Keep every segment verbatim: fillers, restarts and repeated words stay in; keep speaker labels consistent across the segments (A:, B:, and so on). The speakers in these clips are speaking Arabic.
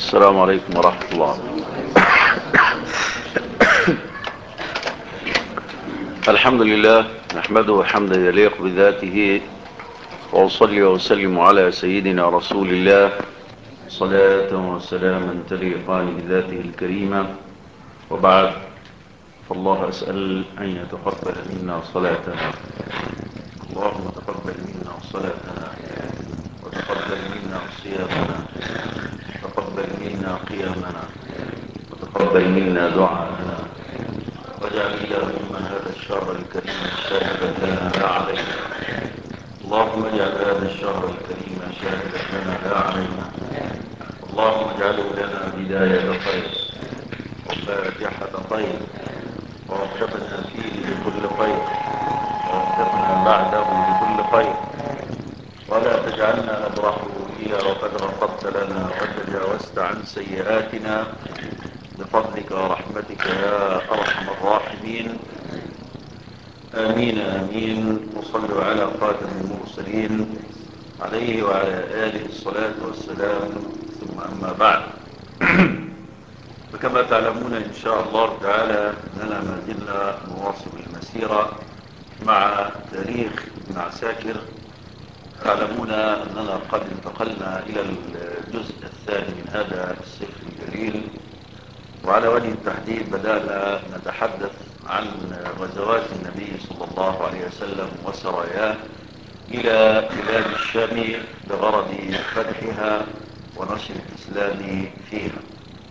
A: السلام عليكم ورحمة الله. الحمد لله نحمده حمدا يليق بذاته، وأصلي وأسلم على سيدنا رسول الله صلاة وسلاما تليقان بذاته الكريمة، وبعد، فالله أسأل أن يتقبل منا صلاتنا. اللهم تقبل منا صلاتنا، وتقبل منا صيامنا، وتقبل منا قيامنا، وتقبل منا دعاءنا، واجعل اللهم هذا الشهر الكريم شاهدا لنا لا علينا. اللهم اجعل هذا الشهر الكريم شاهدا لنا لا علينا. اللهم اجعله لنا بداية خير وفاتحة خير، ووفقنا فيه لكل خير، ووفقنا بعده لكل خير، ولا تجعلنا نبرحه إلا وقد غفرت لنا وتجاوزت عن سيئاتنا بفضلك ورحمتك يا أرحم الراحمين. آمين آمين. وصلوا على خاتم المرسلين عليه وعلى آله الصلاة والسلام، ثم أما بعد. فكما تعلمون إن شاء الله تعالى أننا ما زلنا نواصل المسيرة مع تاريخ ابن عساكر. تعلمون أننا قد انتقلنا إلى الجزء الثاني من هذا السفر الجليل، وعلى وجه التحديد بدأنا نتحدث عن غزوات النبي صلى الله عليه وسلم وسراياه إلى بلاد الشام بغرض فتحها ونشر الإسلام فيها.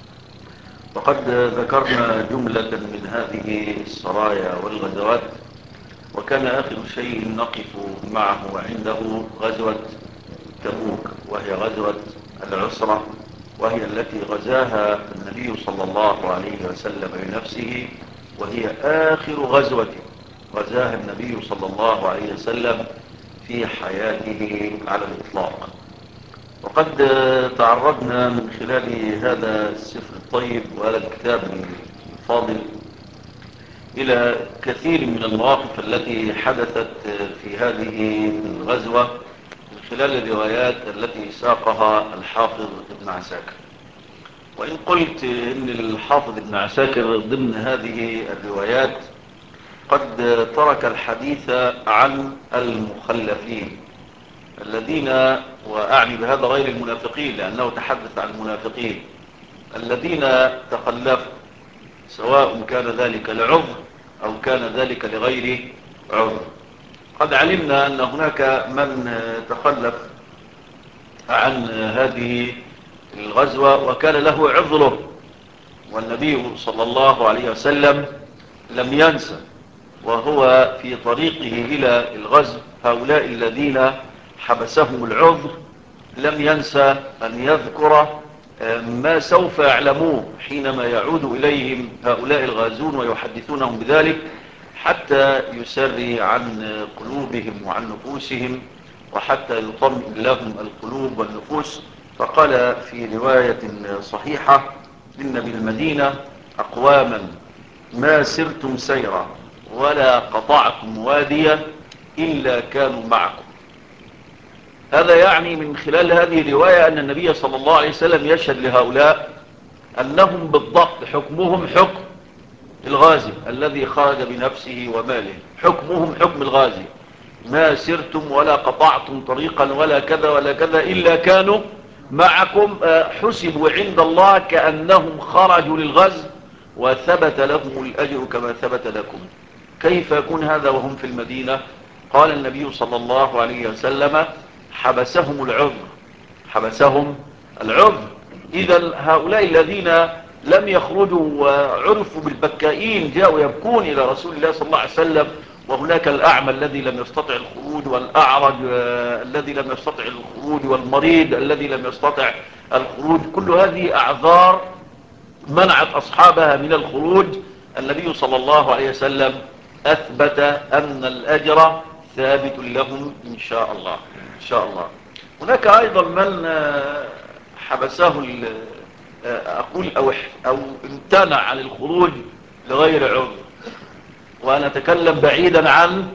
A: وقد ذكرنا جملة من هذه السرايا والغزوات، وكان آخر شيء نقف معه عنده غزوة تبوك، وهي غزوة العسرة، وهي التي غزاها النبي صلى الله عليه وسلم بنفسه، وهي آخر غزوة غزاها النبي صلى الله عليه وسلم في حياته على الإطلاق. وقد تعرضنا من خلال هذا السفر الطيب وهذا الكتاب الفاضل إلى كثير من المواقف التي حدثت في هذه الغزوة من خلال الروايات التي ساقها الحافظ ابن عساكر. وإن قلت إن الحافظ ابن عساكر ضمن هذه الروايات قد ترك الحديث عن المخلفين الذين، وأعني بهذا غير المنافقين لأنه تحدث عن المنافقين الذين تخلفوا، سواء كان ذلك لعذر أو كان ذلك لغير عذر. قد علمنا أن هناك من تخلف عن هذه الغزوة وكان له عذره، والنبي صلى الله عليه وسلم لم ينسى وهو في طريقه إلى الغزو هؤلاء الذين حبسهم العذر، لم ينسى أن يذكر ما سوف يعلموه حينما يعود إليهم هؤلاء الغازون ويحدثونهم بذلك، حتى يسري عن قلوبهم وعن نفوسهم، وحتى يطمئن لهم القلوب والنفوس. فقال في رواية صحيحة: إن بالمدينة أقواما ما سرتم سيرا ولا قطعتم واديا إلا كانوا معكم. هذا يعني من خلال هذه الرواية أن النبي صلى الله عليه وسلم يشهد لهؤلاء أنهم بالضبط حكمهم حكم الغازي الذي خرج بنفسه وماله، حكمهم حكم الغازي، ما سرتم ولا قطعتم طريقا ولا كذا ولا كذا إلا كانوا معكم، حسبوا عند الله كأنهم خرجوا للغزو وثبت لهم الأجر كما ثبت لكم. كيف يكون هذا وهم في المدينة؟ قال النبي صلى الله عليه وسلم: حبسهم العذر، حبسهم العذر. إذا هؤلاء الذين لم يخرجوا وعرفوا بالبكائين جاءوا يبكون إلى رسول الله صلى الله عليه وسلم، وهناك الأعمى الذي لم يستطع الخروج، والأعرج الذي لم يستطع الخروج، والمريض الذي لم يستطع الخروج. كل هذه أعذار منعت أصحابها من الخروج. النبي صلى الله عليه وسلم أثبت أن الأجر ثابت لهم إن شاء الله إن شاء الله. هناك أيضا من حبسه أقول أو, أو امتنع عن الخروج لغير عذر، وأنا أتكلم بعيدا عن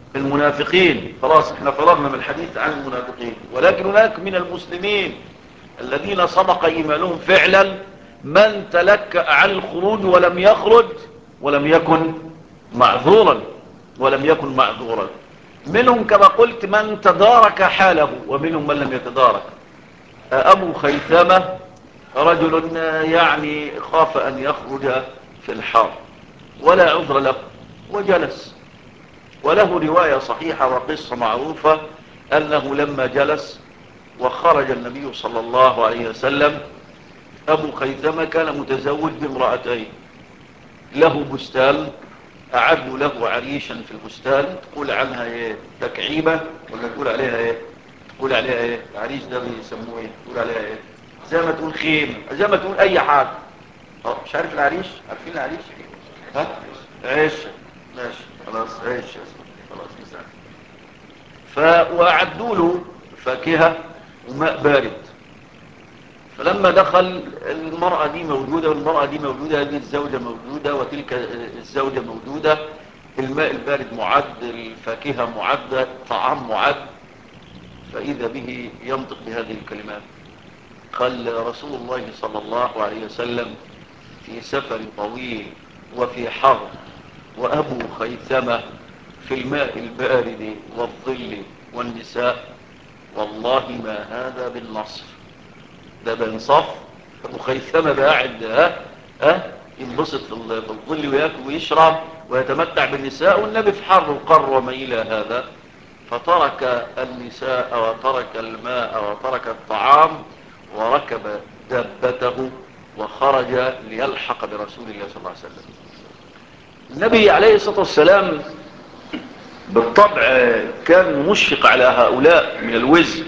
A: المنافقين، خلاص احنا فرغنا من الحديث عن المنافقين. ولكن هناك من المسلمين الذين صدق إيمانهم فعلا من تلكأ عن الخروج ولم يخرج ولم يكن معذورا ولم يكن معذورا. منهم كما قلت من تدارك حاله ومنهم من لم يتدارك. أبو خيثمة رجل يعني خاف أن يخرج في الحر ولا عذر له وجلس، وله رواية صحيحة وقصة معروفة أنه لما جلس وخرج النبي صلى الله عليه وسلم، أبو خيثمة كان متزوج بامرأتين، له بستان أعدوا له عريشا في البستان، تقول عنها ايه تكعيبة ولا تقول عليها ايه تقول عليها ايه العريش ده بيسموه ايه تقول عليها ايه زي ما تقول خيمة زي ما تقول اي حاجة. اه مش عارف العريش؟ عارفين العريش؟ ها عيش ماشي خلاص عيش خلاص مساء. فأعدوا له فاكهة وماء بارد. فلما دخل المرأة دي موجودة والمرأة دي موجودة، هذه الزوجة موجودة وتلك الزوجة موجودة، الماء البارد معد، الفاكهة معدة، الطعام معد. فإذا به ينطق بهذه الكلمات: قال رسول الله صلى الله عليه وسلم في سفر طويل وفي حر وأبو خيثمة في الماء البارد والظل والنساء، والله ما هذا بالنصر. ده بانصاف. أبو خيثمة قاعد ها ها ينبسط في الظل وياكل ويشرب ويتمتع بالنساء، والنبي في حر وقر وما إلى هذا، فترك النساء وترك الماء وترك الطعام وركب دابته وخرج ليلحق برسول الله صلى الله عليه وسلم. النبي عليه الصلاة والسلام بالطبع كان مشفق على هؤلاء من الوزن،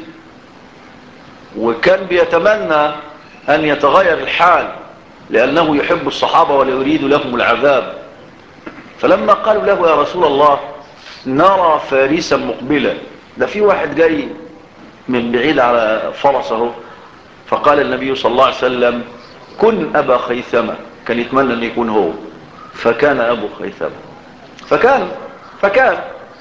A: وكان بيتمنى أن يتغير الحال لأنه يحب الصحابة ولا يريد لهم العذاب. فلما قالوا له يا رسول الله نرى فارسا مقبلا، ده في واحد جاي من بعيد على فرسه، فقال النبي صلى الله عليه وسلم كن أبا خيثمة، كان يتمنى أن يكون هو، فكان أبو خيثمة فكان فكان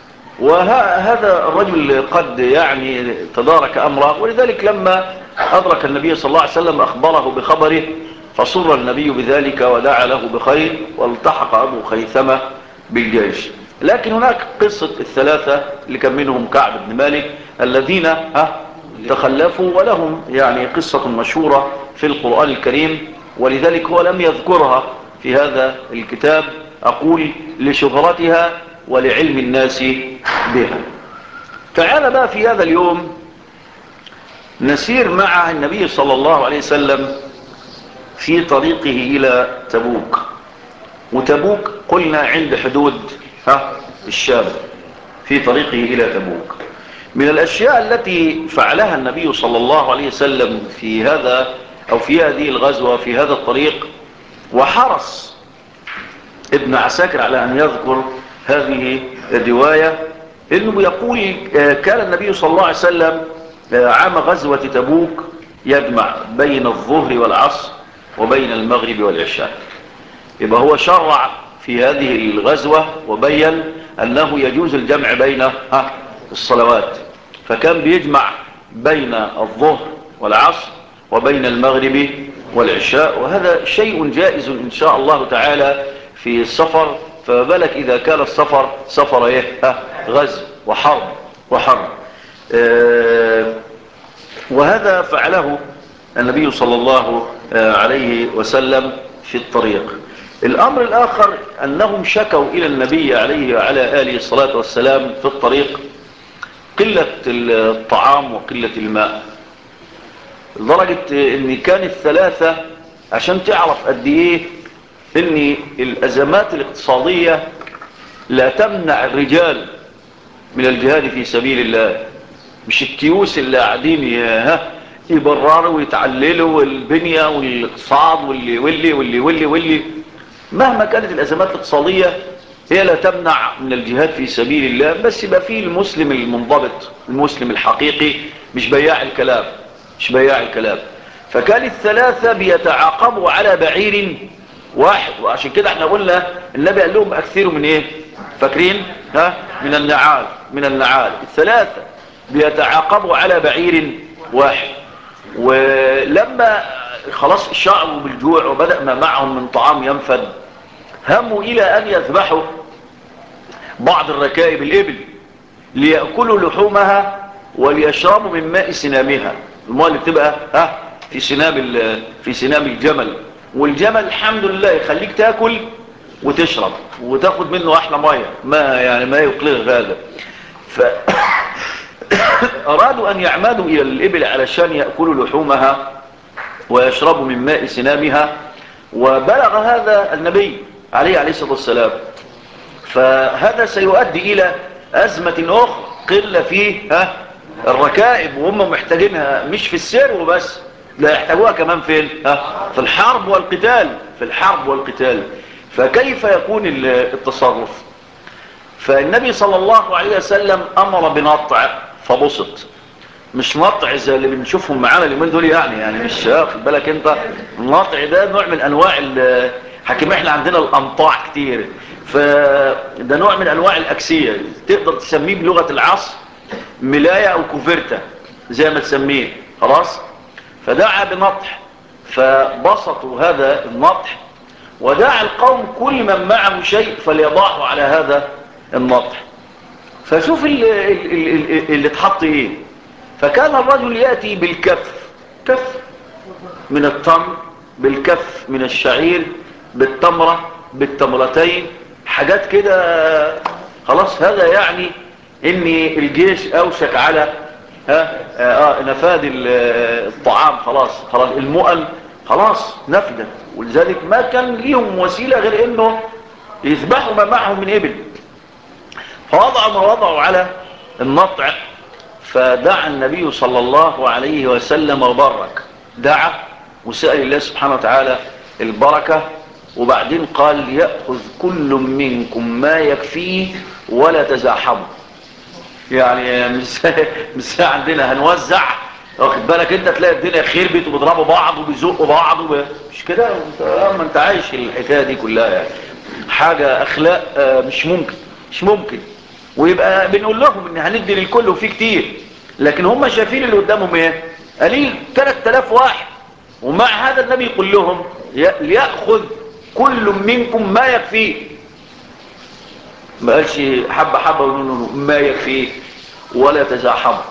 A: وهذا الرجل قد يعني تدارك أمره، ولذلك لما أدرك النبي صلى الله عليه وسلم أخبره بخبره فصر النبي بذلك ودعا له بخير، والتحق أبو خيثمة بالجيش. لكن هناك قصة الثلاثة اللي كان منهم كعب بن مالك الذين ها تخلفوا، ولهم يعني قصة مشهورة في القرآن الكريم، ولذلك هو لم يذكرها في هذا الكتاب، أقول لشهرتها ولعلم الناس بها. تعال بقى في هذا اليوم نسير مع النبي صلى الله عليه وسلم في طريقه إلى تبوك. وتبوك قلنا عند حدود ها الشام، في طريقه إلى تبوك. من الأشياء التي فعلها النبي صلى الله عليه وسلم في هذا أو في هذه الغزوة في هذا الطريق، وحرص ابن عساكر على أن يذكر هذه الرواية، إنه يقول كان النبي صلى الله عليه وسلم عام غزوة تبوك يجمع بين الظهر والعصر وبين المغرب والعشاء. يبقى هو شرع في هذه الغزوة وبين أنه يجوز الجمع بين الصلوات، فكان بيجمع بين الظهر والعصر وبين المغرب والعشاء، وهذا شيء جائز إن شاء الله تعالى في السفر، فبالك إذا كان السفر سفر إيه غزو وحرب وحرب آه وهذا فعله النبي صلى الله عليه وسلم في الطريق. الأمر الآخر أنهم شكوا إلى النبي عليه وعلى آله الصلاة والسلام في الطريق قلة الطعام وقلة الماء، لدرجة أن كان الثلاثة عشان تعرف قد إيه أن الأزمات الاقتصادية لا تمنع الرجال من الجهاد في سبيل الله. مش الكيوس اللي قاعدين يبرروا ويتعللوا والبنية والاقتصاد واللي واللي واللي واللي واللي مهما كانت الأزمات الاقتصادية هي لا تمنع من الجهاد في سبيل الله، بس يبقى فيه المسلم المنضبط المسلم الحقيقي، مش بياع الكلام مش بياع الكلام. فكان الثلاثة بيتعاقبوا على بعير واحد، وعشان كده احنا قلنا النبي قال لهم أكثروا من ايه فاكرين ها من النعال من النعال الثلاثة بيتعاقبوا على بعير واحد. ولما خلاص شعروا بالجوع وبدأ ما معهم من طعام ينفد، هموا إلى أن يذبحوا بعض الركائب الإبل ليأكلوا لحومها وليشربوا من ماء سنامها، الماء اللي بتبقى ها في سنام في سنام الجمل. والجمل الحمد لله يخليك تاكل وتشرب وتاخد منه احلى ميه، ما يعني ما يقلق هذا. فأرادوا أن يعمدوا إلى الإبل علشان يأكلوا لحومها ويشربوا من ماء سنامها، وبلغ هذا النبي عليه عليه الصلاة والسلام. فهذا سيؤدي إلى أزمة أخرى، قلة في ها الركائب، وهم محتاجينها مش في السير وبس، لا يحتاجوها كمان فين ها في الحرب والقتال، في الحرب والقتال. فكيف يكون التصرف؟ فالنبي صلى الله عليه وسلم أمر بنطع فبسط، مش نطع زي اللي بنشوفهم معانا اليومين دول، يعني يعني مش واخد بالك انت. النطع ده نوع من انواع حكيم، احنا عندنا الامطاع كتير، فده نوع من انواع الاكسية، تقدر تسميه بلغة العصر ملاية او كوفرتة زي ما تسميه، خلاص. فدعا بنطح، فبسطوا هذا النطح، ودعا القوم كل من معه شيء فليضعه على هذا النطح. فشوف اللي, اللي, اللي اتحط ايه. فكان الرجل يأتي بالكف، كف من التمر، بالكف من الشعير، بالتمرة، بالتمرتين، حاجات كده. خلاص هذا يعني ان الجيش اوشك على ها آه نفاد الطعام، خلاص خلاص المؤن خلاص نفدت، ولذلك ما كان ليهم وسيلة غير انه يذبحوا ما معهم من ابل. فوضعوا ما وضعوا على النطع، فدعا النبي صلى الله عليه وسلم وبرك، دعا وسأل الله سبحانه وتعالى البركة، وبعدين قال يأخذ كل منكم ما يكفيه ولا تزاحموا. يعني مش مش عندنا هنوزع، واخد بالك انت، تلاقي الدنيا خربت وبيضربوا بعض وبيزقوا بعض وب... مش كده. ما انت عايش الحكايه دي كلها، يعني حاجه اخلاق مش ممكن مش ممكن. ويبقى بنقول لهم ان هندي للكل وفي كتير، لكن هم شايفين اللي قدامهم ايه؟ قليل، ثلاثة آلاف واحد. ومع هذا النبي يقول لهم ليأخذ كل منكم ما يكفيه، ما قالش حبة حبة ما يكفيه ولا تزاحموا.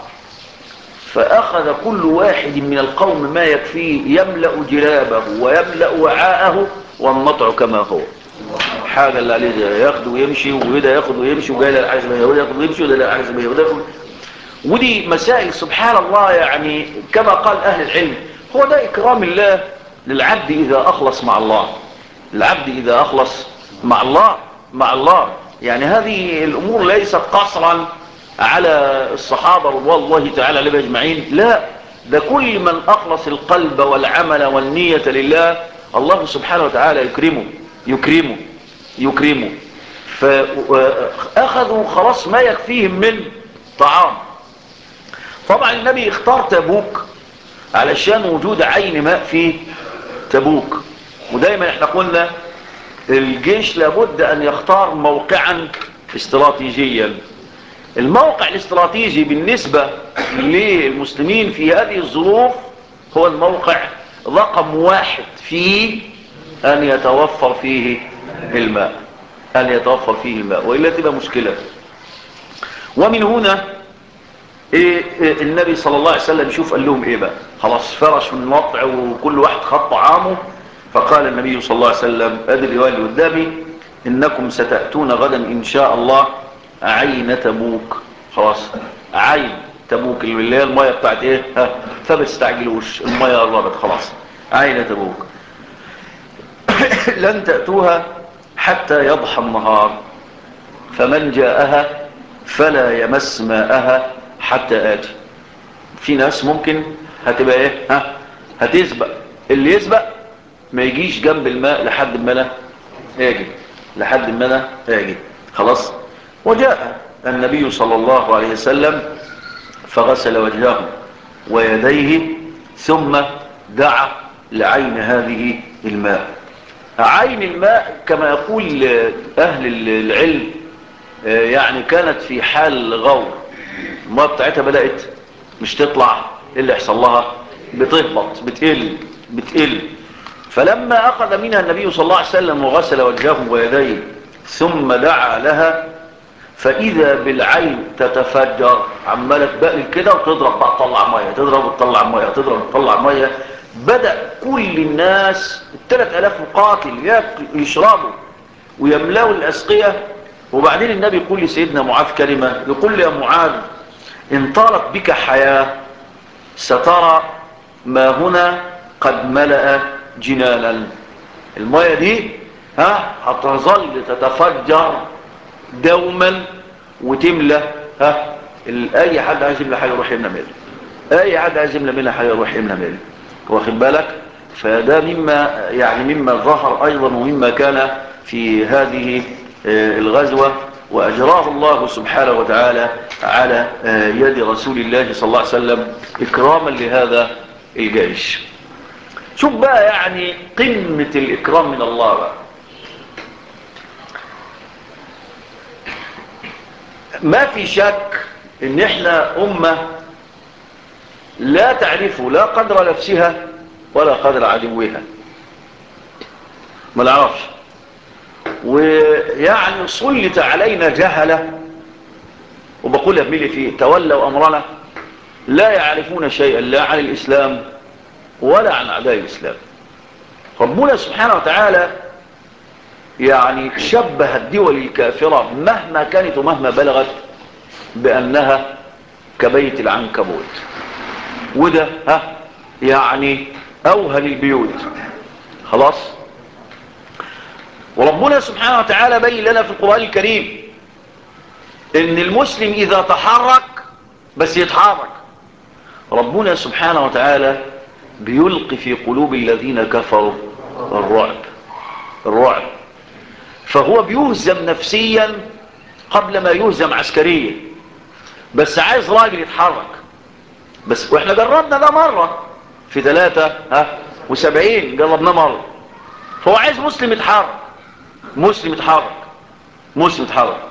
A: فأخذ كل واحد من القوم ما يكفيه، يملأ جرابه ويملأ وعاءه والنطع كما هو. حاجة اللي عليه ده ياخد ويمشي، وده ياخد ويمشي، وجاي للعجز ما وده ياخد ويمشي، وده للعجز ما وده ياخد. ودي مسائل سبحان الله، يعني كما قال أهل العلم، هو ده إكرام الله للعبد إذا أخلص مع الله. العبد إذا أخلص مع الله مع الله يعني هذه الأمور ليست قصرا على الصحابة رضوان الله تعالى عليهم أجمعين، لا، ده كل من أخلص القلب والعمل والنية لله الله سبحانه وتعالى يكرمه يكرمه يكرمه. فأخذوا خلاص ما يكفيهم من طعام. طبعا النبي اختار تبوك علشان وجود عين ماء في تبوك، ودايما احنا قلنا الجيش لابد ان يختار موقعا استراتيجيا. الموقع الاستراتيجي بالنسبة للمسلمين في هذه الظروف هو الموقع رقم واحد في ان يتوفر فيه الماء، ان يتوفر فيه الماء، وإلا تبقى مشكلة. ومن هنا إيه إيه النبي صلى الله عليه وسلم شوف قال لهم ايه بقى، خلاص فرش من الوضع وكل واحد خط طعامه. فقال النبي صلى الله عليه وسلم، ادي الروايه اللي قدامي، انكم ستاتون غدا ان شاء الله عين تبوك. خلاص عين تبوك اللي هي الميه بتاعت ايه ها، فما تستعجلوش، الميه قربت خلاص، عين تبوك. لن تاتوها حتى يضحى النهار، فمن جاءها فلا يمس ماءها حتى آتي. في ناس ممكن هتبقى ايه ها هتسبق، اللي يسبق ما يجيش جنب الماء لحد ما انا اجي لحد ما انا اجي خلاص. وجاء النبي صلى الله عليه وسلم فغسل وجهه ويديه ثم دعا لعين هذه الماء. عين الماء كما يقول اهل العلم يعني كانت في حال غور، الماء بتاعتها بدأت مش تطلع، ايه اللي يحصل لها؟ بتهبط، بتقل بتقل. فلما أخذ منها النبي صلى الله عليه وسلم وغسل وجهه ويديه ثم دعا لها، فإذا بالعين تتفجر، عمالة تبقل كده وتضرب بقى تطلع مية، تضرب وتطلع مية، تضرب وتطلع مية. بدأ كل الناس الثلاث آلاف مقاتل يشربوا ويملأوا الأسقية. وبعدين النبي يقول لسيدنا معاذ كلمة، يقول لي يا معاذ إن طالت بك حياة سترى ما هنا قد ملأ جنانا. المية دي ها هتظل تتفجر دوما وتملى. ها اي حد عايز يملى حاجه يروح يملى ملء، اي حد عايز يملى منها حاجه يروح يملى ملء، واخد بالك؟ فده مما يعني مما ظهر ايضا ومما كان في هذه الغزوه، واجراه الله سبحانه وتعالى على يد رسول الله صلى الله عليه وسلم اكراما لهذا الجيش. شوف بقى يعني قمه الاكرام من الله بقى. ما في شك ان احنا امة لا تعرف لا قدر نفسها ولا قدر عدوها، ما نعرفش. ويعني سلط علينا جهلة، وبقول بملي فيه تولوا امرنا لا يعرفون شيئا لا عن الاسلام ولا عن اعداء الاسلام. ربنا سبحانه وتعالى يعني شبه الدول الكافرة مهما كانت ومهما بلغت بانها كبيت العنكبوت، وده ها يعني اوهن البيوت خلاص. وربنا سبحانه وتعالى بين لنا في القرآن الكريم ان المسلم اذا تحرك بس يتحرك ربنا سبحانه وتعالى بيلقي في قلوب الذين كفروا الرعب الرعب فهو بيهزم نفسيا قبل ما يهزم عسكريا، بس عايز راجل يتحرك بس. واحنا جربنا ده مرة في ثلاثة ها وسبعين جربنا مرة. فهو عايز مسلم يتحرك، مسلم يتحرك مسلم يتحرك.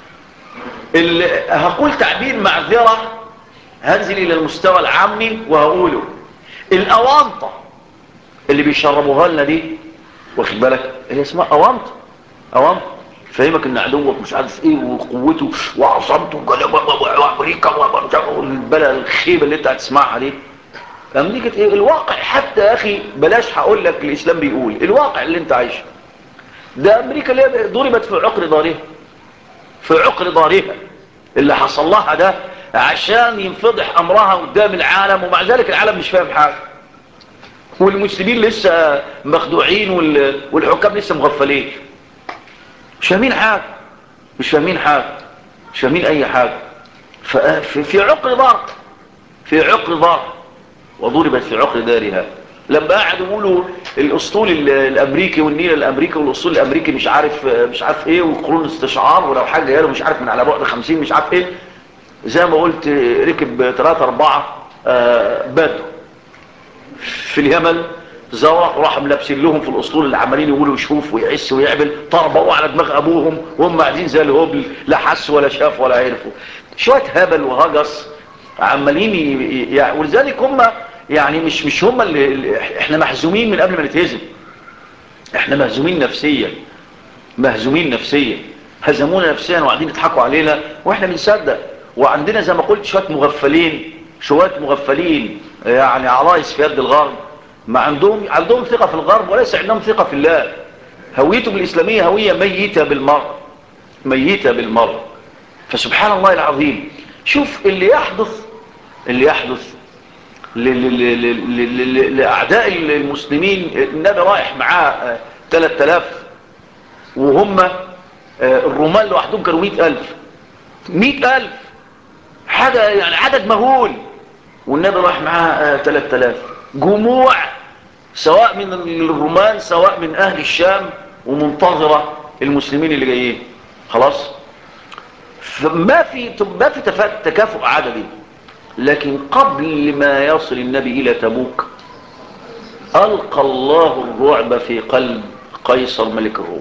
A: هقول تعبير معذرة، هنزل الى المستوى العامي وهقوله: الاوانطة اللي بيشربوها لنا دي، واخد بالك، هي اسمها اوانطة. اوانطة فهمك ان عدوك مش عارف ايه وقوته وعصمته وامريكا والبلد الخيبة اللي انت هتسمعها دي. امريكا ايه الواقع؟ حتى يا اخي بلاش هقول لك الاسلام بيقول الواقع اللي انت عايشه ده. امريكا اللي ضربت في عقر دارها، في عقر دارها اللي حصل لها ده عشان ينفضح امرها قدام العالم، ومع ذلك العالم مش فاهم حاجه، والمسلمين لسه مخدوعين والحكام لسه مغفلين، مش فاهمين حاجه مش فاهمين حاجه مش فاهمين اي حاجه. في عقر دار في عقر دار وضربت في عقر دارها. لما قعدوا يقولوا الاسطول الامريكي والنيل الامريكي والاسطول الامريكي مش عارف مش عارف ايه وقرون استشعار، ولو حاجه قالوا مش عارف من على بعد خمسين مش عارف ايه، زي ما قلت ركب ثلاثة أربعة بدو في اليمن زورق وراح ملابسين لهم في الاسطول اللي عمالين يقولوا يشوف ويعس ويعمل، طربوا على دماغ ابوهم وهم قاعدين زي الهبل، لا حسوا ولا شافوا ولا عرفوا. شويه هبل وهجس عمالين يعني. ولذلك هم يعني مش مش هم اللي احنا محزومين من قبل ما نتهزم، احنا مهزومين نفسيا مهزومين نفسيا هزمونا نفسيا وقاعدين يضحكوا علينا واحنا بنصدق. وعندنا زي ما قلت شويه مغفلين شويه مغفلين يعني عرايس في يد الغرب، ما عندهم عندهم ثقه في الغرب وليس عندهم ثقه في الله. هويتهم الاسلاميه هويه ميته بالمره ميته بالمره. فسبحان الله العظيم، شوف اللي يحدث اللي يحدث لأعداء المسلمين. النبي رايح معاه ثلاثة آلاف وهم الرومان لوحدهم كانوا مئة ألف مئة ألف حاجة يعني عدد مهول، والنبي رايح معاه ثلاثة آلاف جموع سواء من الرومان سواء من أهل الشام ومنتظرة المسلمين اللي جايين خلاص. فما في ما في تكافؤ عددي. لكن قبل ما يصل النبي إلى تبوك ألقى الله الرعب في قلب قيصر ملك الروم.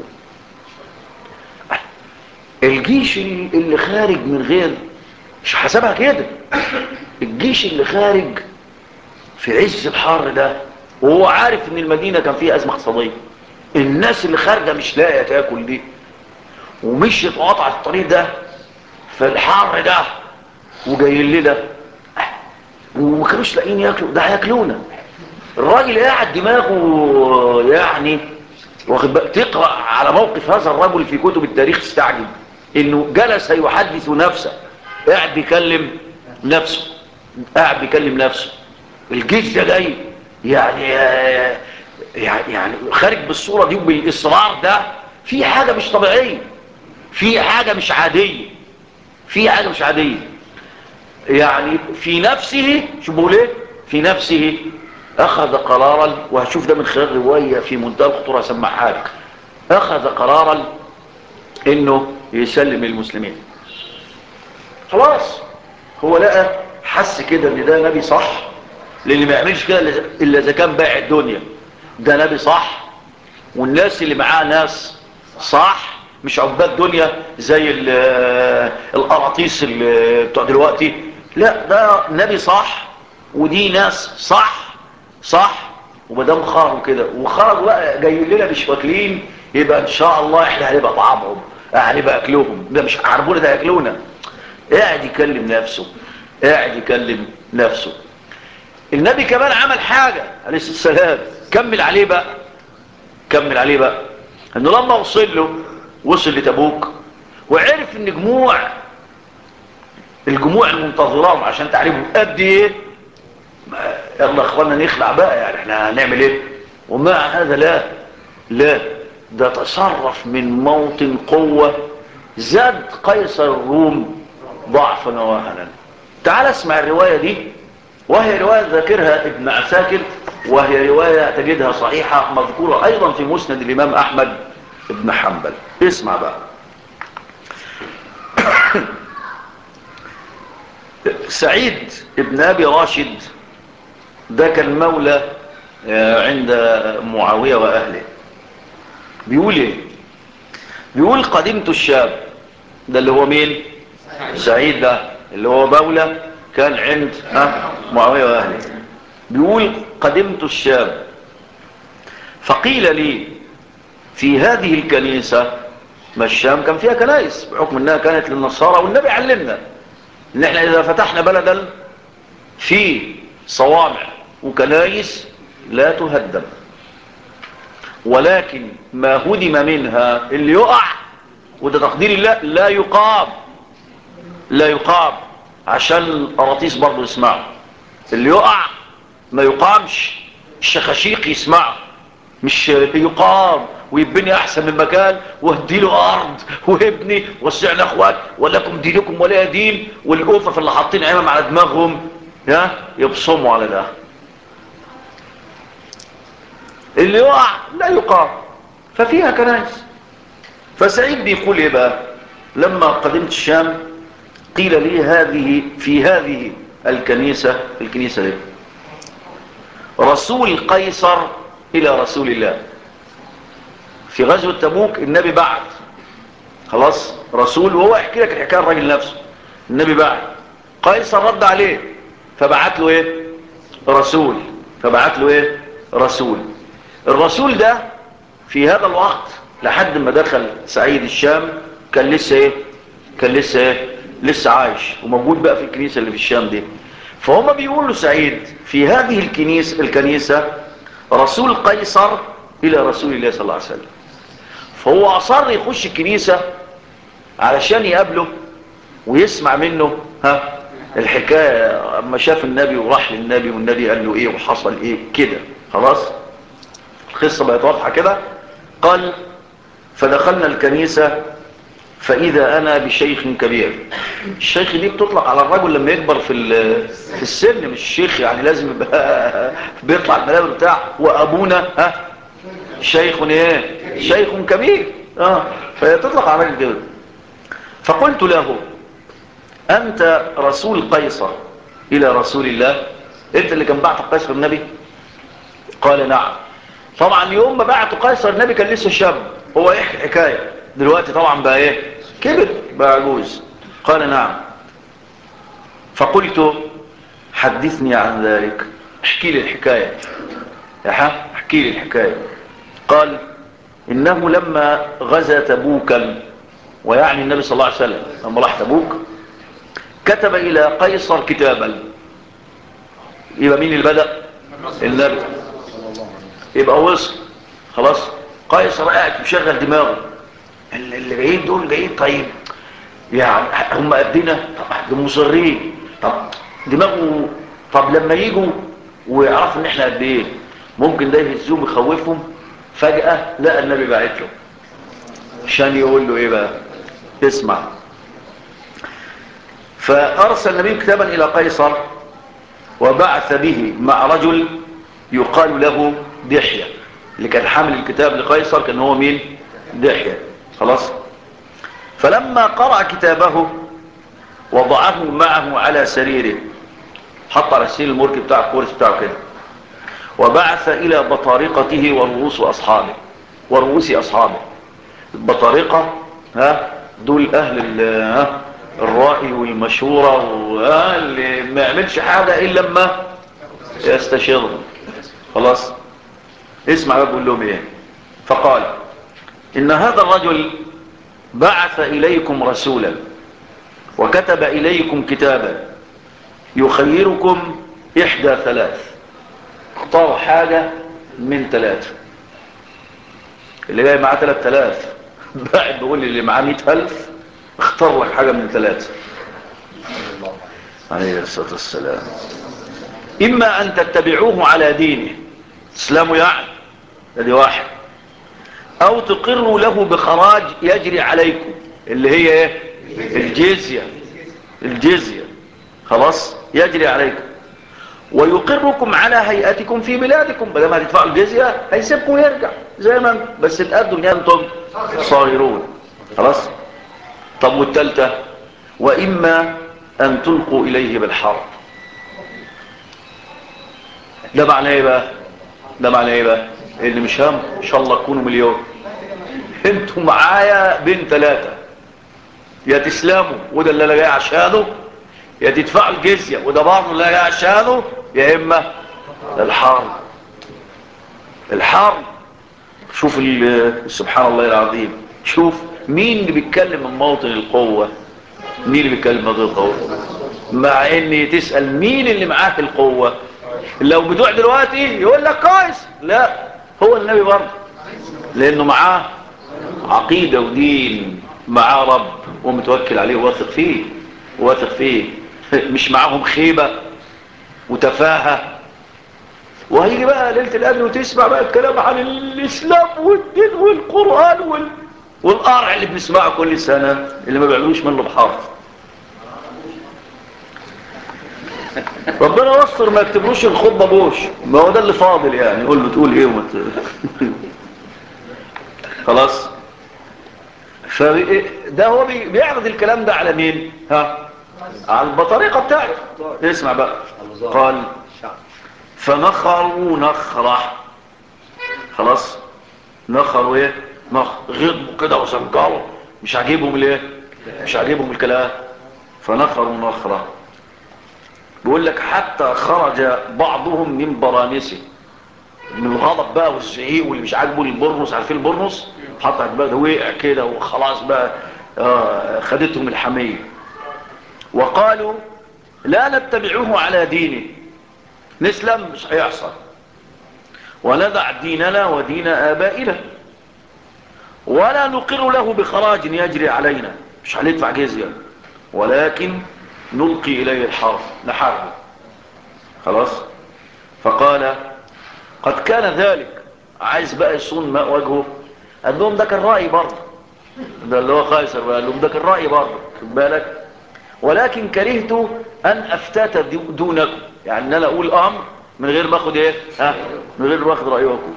A: الجيش اللي خارج من غير مش حسبها كده، الجيش اللي خارج في عز الحر ده، وهو عارف ان المدينة كان فيها ازمة اقتصادية، الناس اللي خارجة مش لاقية تاكل دي، ومشيت وقطعت الطريق ده في الحر ده وجايين لنا وما كانوش لاقيين ياكلوا، ده هياكلونا. الراجل قاعد دماغه يعني واخد بالك، تقرا على موقف هذا الرجل في كتب التاريخ تستعجب انه جلس يحدث نفسه، قاعد بيكلم نفسه، قاعد بيكلم نفسه. الجيش ده جاي يعني يعني يعني خارج بالصوره دي وبالاصرار ده، في حاجه مش طبيعيه، في حاجه مش عاديه، في حاجه مش عاديه. يعني في نفسه، شو بقول ايه، في نفسه اخذ قرارا، وهشوف ده من خلال روايه في منتهى الخطوره هسمعها لك، اخذ قرارا انه يسلم المسلمين. خلاص هو لقى حس كده ان ده نبي صح، للي ما يعملش كده الا اذا كان بايع الدنيا. ده نبي صح، والناس اللي معاه ناس صح، مش عباد دنيا زي القراطيس اللي بتوع دلوقتي، لا ده نبي صح، ودي ناس صح صح. ومدام خرجوا كده وخرجوا بقى جايين لنا مش واكلين، يبقى ان شاء الله احنا هنبقى طعامهم، هنبقى اكلهم، ده مش عربونا ده ياكلونا. قاعد يكلم نفسه، قاعد يكلم نفسه. النبي كمان عمل حاجة عليه السلام، كمل عليه بقى، كمل عليه بقى انه لما وصل له، وصل لتبوك وعرف ان جموع الجموع المنتظرهم عشان تعرفوا قد ايه، يلا اخوانا نخلع بقى، يعني احنا هنعمل ايه؟ ومع هذا لا لا ده تصرف من موطن قوة، زاد قيصر الروم ضعفا ووهنا. تعال اسمع الرواية دي، وهي رواية ذاكرها ابن عساكر، وهي رواية تجدها صحيحة مذكورة ايضا في مسند الامام احمد ابن حنبل. اسمع بقى. سعيد ابن ابي راشد ده كان مولى عند معاوية واهله. بيقول ايه؟ بيقول قدمت الشام، ده اللي هو مين؟ سعيد ده اللي هو مولى كان عند معاوية واهله. بيقول قدمت الشام فقيل لي في هذه الكنيسة، ما الشام كان فيها كنائس بحكم انها كانت للنصارى، والنبي علمنا ان احنا اذا فتحنا بلدا في صوامع وكنائس لا تهدم، ولكن ما هدم منها اللي يقع، وده تقدير الله، لا يقام، لا يقام، عشان القراطيس برضو يسمعوا. اللي يقع ما يقامش، الشخاشيق يسمعوا، مش يقام ويبني احسن من مكان واهدي له ارض وابني وسعنا اخوات ولكم دينكم ولا دين، والأوفف اللي حاطين عمام على دماغهم يا يبصموا على ده. اللي يقع لا يقام، ففيها كنائس. فسعيد بيقول ايه بقى؟ لما قدمت الشام قيل لي هذه في هذه الكنيسة، الكنيسة دي رسول قيصر الى رسول الله. في غزوة تبوك النبي بعت خلاص رسول، وهو يحكي لك الحكاية الراجل نفسه. النبي بعت، قيصر رد عليه فبعت له ايه؟ رسول. فبعت له ايه؟ رسول. الرسول ده في هذا الوقت لحد ما دخل سعيد الشام كان لسه ايه؟ كان لسه ايه؟ لسه عايش وموجود بقى في الكنيسة اللي في الشام دي. فهم بيقولوا سعيد في هذه الكنيسة الكنيسة رسول قيصر الى رسول الله صلى الله عليه وسلم. فهو اصر يخش الكنيسة علشان يقابله ويسمع منه ها الحكاية، اما شاف النبي وراح للنبي والنبي قال له ايه وحصل ايه كده. خلاص القصة بقت واضحة كده. قال فدخلنا الكنيسة فإذا أنا بشيخ كبير. الشيخ دي بتطلق على الرجل لما يكبر في في السن، مش الشيخ يعني لازم يبقى بيطلع المنابر بتاع. وأبونا ها شيخ ايه؟ شيخ كبير. اه فهي تطلق على الرجل كده. فقلت له أنت رسول قيصر إلى رسول الله؟ أنت اللي كان بعت قيصر النبي؟ قال نعم. طبعا يوم ما بعت قيصر النبي كان لسه شاب، هو يحكي الحكاية دلوقتي طبعا بقى ايه؟ كبر بقى عجوز. قال نعم. فقلت حدثني عن ذلك. احكي لي الحكاية ها احكي لي الحكاية. قال انه لما غزا تبوكا، ويعني النبي صلى الله عليه وسلم لما راح تبوك كتب الى قيصر كتابا. يبقى مين اللي بدأ؟ النبي. يبقى وصل خلاص. قيصر قاعد مشغل دماغه، اللي جايين دول جايين طيب يعني هم قدنا، طب دول مصرين، طب دماغه، طب لما يجوا ويعرفوا ان احنا قد ايه ممكن ده يهزهم يخوفهم. فجأة لقى النبي باعت له عشان يقول له ايه بقى؟ اسمع. فارسل النبي كتابا الى قيصر وبعث به مع رجل يقال له دحية. اللي كان حامل الكتاب لقيصر كان هو مين؟ دحية. خلاص. فلما قرأ كتابه وضعه معه على سريره، حط على السرير المركب بتاع الكورس بتاعه كده، وبعث إلى بطارقته ورؤوس أصحابه ورؤوس أصحابه. البطارقة ها دول أهل ها الرأي والمشورة، واللي ما يعملش حاجة إلا لما يستشيرهم. خلاص. اسمع بقول لهم ايه. فقال إن هذا الرجل بعث إليكم رسولا وكتب إليكم كتابا يخيركم إحدى ثلاث. اختاروا حاجة من ثلاثة. اللي جاي معاه ثلاث آلاف بعد بيقول اللي معاه مئة ألف اختار لك حاجة من ثلاثة. عليه الصلاة والسلام. إما أن تتبعوه على دينه، تسلموا يعني، هذه واحد، أو تقروا له بخراج يجري عليكم اللي هي ايه؟ الجزية. الجزية خلاص يجري عليكم، ويقركم على هيئتكم في بلادكم. بدل ما تدفعوا الجزية هيسيبكم ويرجع زي ما انتم، بس تقدم يا انتم صاغرون. خلاص. طب والتالتة؟ وإما أن تلقوا إليه بالحرب. ده معنى ايه بقى؟ ده معنى ايه بقى؟ اللي مش هم ان شاء الله تكونوا مليون، انتوا معايا بين ثلاثة، يا تسلموا وده اللي انا جاي عشانه، يا تدفعوا الجزية وده برضه اللي انا جاي عشانه، يا اما الحرب. الحرب. شوف سبحان الله العظيم، شوف مين اللي بيتكلم من موطن القوة، مين اللي بيتكلم من موطن القوة، مع ان تسأل مين اللي معاه القوة. لو بتوع دلوقتي يقول لك كويس، لا هو النبي برضه، لانه معاه عقيدة ودين، معاه رب ومتوكل عليه واثق فيه واثق فيه مش معاهم خيبة وتفاهة. وهيجي بقى ليلة القدر وتسمع بقى الكلام عن الإسلام والدين والقرآن وال... والقرع اللي بنسمعه كل سنة اللي ما بيعملوش منه بحرف. ربنا وصر ما يكتبلوش الخطبة بوش، ما هو ده اللي فاضل يعني، قول له تقول ايه ومت... خلاص. فده هو بي... بيعرض الكلام ده على مين؟ ها على البطريقة بتاعته. اسمع بقى. قال فنخروا نخرة. خلاص. نخروا ايه؟ نخ غضبوا كده وسنكروا، مش عاجبهم الايه؟ مش عاجبهم الكلام. فنخروا نخرة. بيقول لك حتى خرج بعضهم من برانسه، من الغضب بقى والزعيق واللي مش عاجبه البرنس. عارفين البرنس؟ حط بقى ده وقع كده وخلاص بقى آه خدتهم الحمية. وقالوا لا نتبعوه على دينه، نسلم مش هيحصل، وندع ديننا ودين آبائنا، ولا نقر له بخراج يجري علينا، مش هندفع جزية، ولكن نلقي إليه الحرب، نحاربه. خلاص. فقال قد كان ذلك، عايز بقى يصون ماء وجهه. قال لهم ده كان رأي برضه، ده اللي هو قيصر بقى، قال لهم ده كان رأي برضه، خد بالك، ولكن كرهت أن أفتات دونكم، يعني أن أنا أقول أمر من غير ما أخد إيه؟ ها؟ من غير ما أخد رأيكم.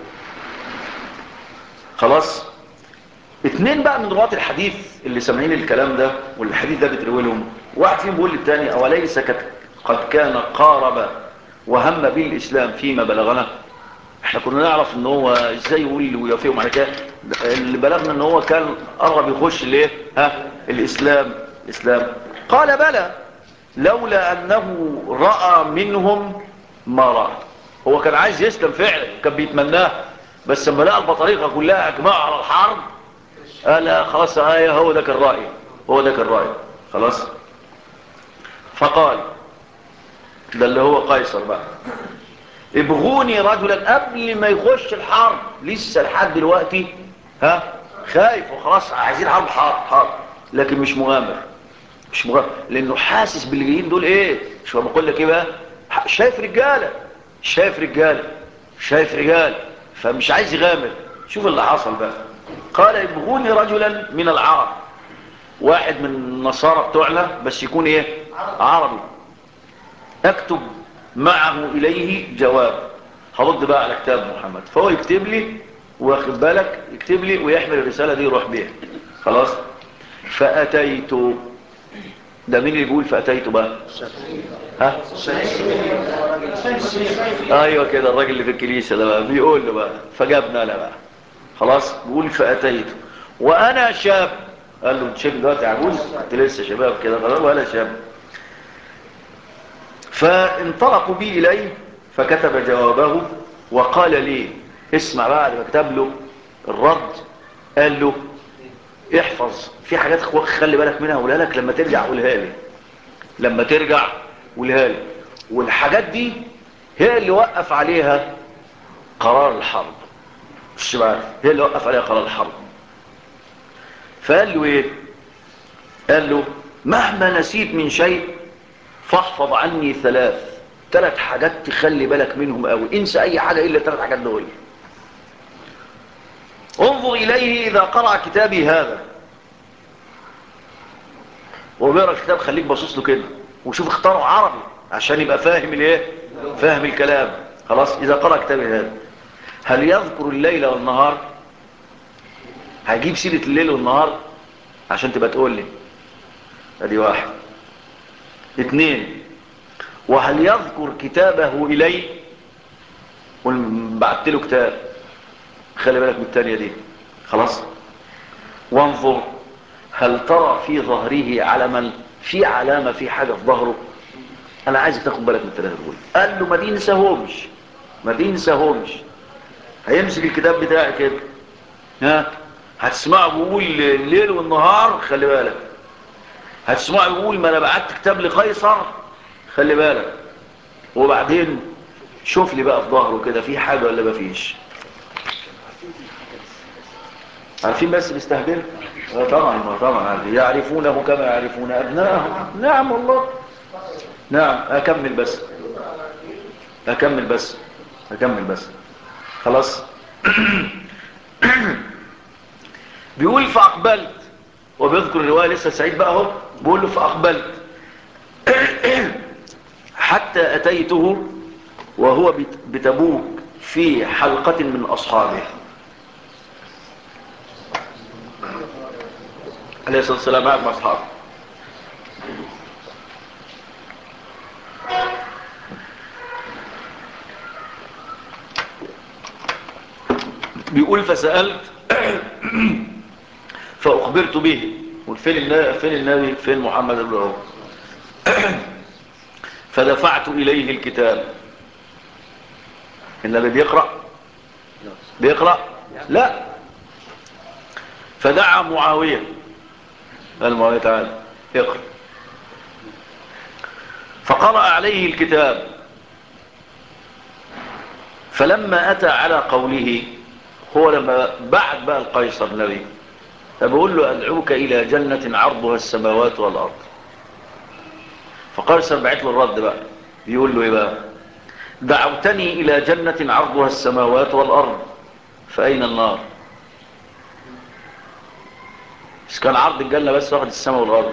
A: خلاص. اتنين بقى من رواة الحديث اللي سامعين الكلام ده والحديث ده بتروي لهم، واحد فيهم بيقول للتاني أوليس قد كان قارب وهم بالإسلام فيما بلغنا. احنا كنا نعرف ان هو ازاي يقول ويوافقهم على كده، اللي بلغنا ان هو كان قرب يخش ليه ها الاسلام. الاسلام. قال بلى لولا انه رأى منهم ما رأى. هو كان عايز يسلم فعلا، كان بيتمناه، بس لما لقى البطريقة كلها اجمعوا على الحرب قال لا خلاص، آية هو ده كان رأي، هو ده كان رأي خلاص. فقال ده اللي هو قيصر بقى، ابغوني رجلا، قبل ما يخش الحرب لسه لحد دلوقتي ها خايف وخلاص عايزين حرب، حرب حرب، لكن مش مغامر، مش مغامر لانه حاسس باللي جايين دول ايه، مش بقول لك ايه بقى، شايف رجاله، شايف رجاله، شايف رجال، فمش عايز يغامر. شوف اللي حصل بقى، قال ابغوني رجلا من العرب، واحد من النصارى بتوعنا بس يكون ايه عربي، اكتب معه اليه جواب، هرد بقى على كتاب محمد، فهو يكتب لي، واخد بالك يكتب لي ويحمل الرسالة دي يروح بيها خلاص. فأتيت، ده مين اللي بيقول فأتيت بقى؟ ها؟ ايوه كده، الراجل اللي في الكنيسة ده بقى بيقول له بقى، فجابنا له بقى خلاص، بيقول فأتيت وانا شاب، قال له انت شاب دلوقتي عجوز، كنت لسه شباب كده خلاص ولا شاب. فانطلقوا بي اليه فكتب جوابه وقال لي اسمع بعد ما كتب له الرد، قال له احفظ في حاجات خلي بالك منها، قولها لك لما ترجع قولها لي، لما ترجع قولها لي، والحاجات دي هي اللي وقف عليها قرار الحرب، مش عارف هي اللي وقف عليها قرار الحرب. فقال له ايه؟ قال له مهما نسيت من شيء فاحفظ عني ثلاث، ثلاث حاجات تخلي بالك منهم قوي، انسى اي حاجة الا ثلاث حاجات دول. انظر اليه اذا قرأ كتابي هذا، وهو بيقرأ الكتاب خليك باصص له كده، وشوف اختاره عربي عشان يبقى فاهم الايه، فاهم الكلام خلاص. اذا قرأ كتابي هذا هل يذكر الليل والنهار، هجيب سيرة الليل والنهار عشان تبقى تقول لي، ادي واحد. اتنين، وهل يذكر كتابه الي، وبعت له كتاب، خلي بالك من التانية دي خلاص. وانظر هل ترى في ظهره علما، في علامة في حاجة في ظهره، انا عايزك تاخد بالك من الثلاثة دول. قال له ما دي نساهمش، ما دي نساهمش. هيمسك الكتاب بتاعي كده ها، هتسمعه بيقول الليل والنهار خلي بالك، هتسمعه بيقول ما انا بعت كتاب لقيصر خلي بالك، وبعدين شوف لي بقى في ظهره كده في حاجة ولا ما فيش. عارفين بس بيستهبل، طبعا طبعا يعرفونه كما يعرفون ابنائهم. نعم والله، نعم. اكمل بس اكمل بس اكمل بس خلاص. بيقول فاقبلت، وبيذكر الرواية لسه سعيد بقى اهو، بيقول له فاقبلت حتى اتيته وهو بتبوك في حلقة من اصحابه عليه الصلاة والسلام، قاعد مع اصحابه. بيقول فسألت فأخبرت به، فين النبي فين النبي فين محمد بن عمر. فدفعت إليه الكتاب. النبي بيقرأ بيقرأ لا. فدعا معاوية، قال معاوية تعالى اقرأ، فقرأ عليه الكتاب. فلما أتى على قوله، هو لما بعد بقى القيصر النبي فبقول له أدعوك إلى جنة عرضها السماوات والأرض. فقيصر بعت له الرد بقى، بيقول له إيه بقى؟ دعوتني إلى جنة عرضها السماوات والأرض فأين النار؟ مش كان عرض الجنة بس واخد السماء والأرض،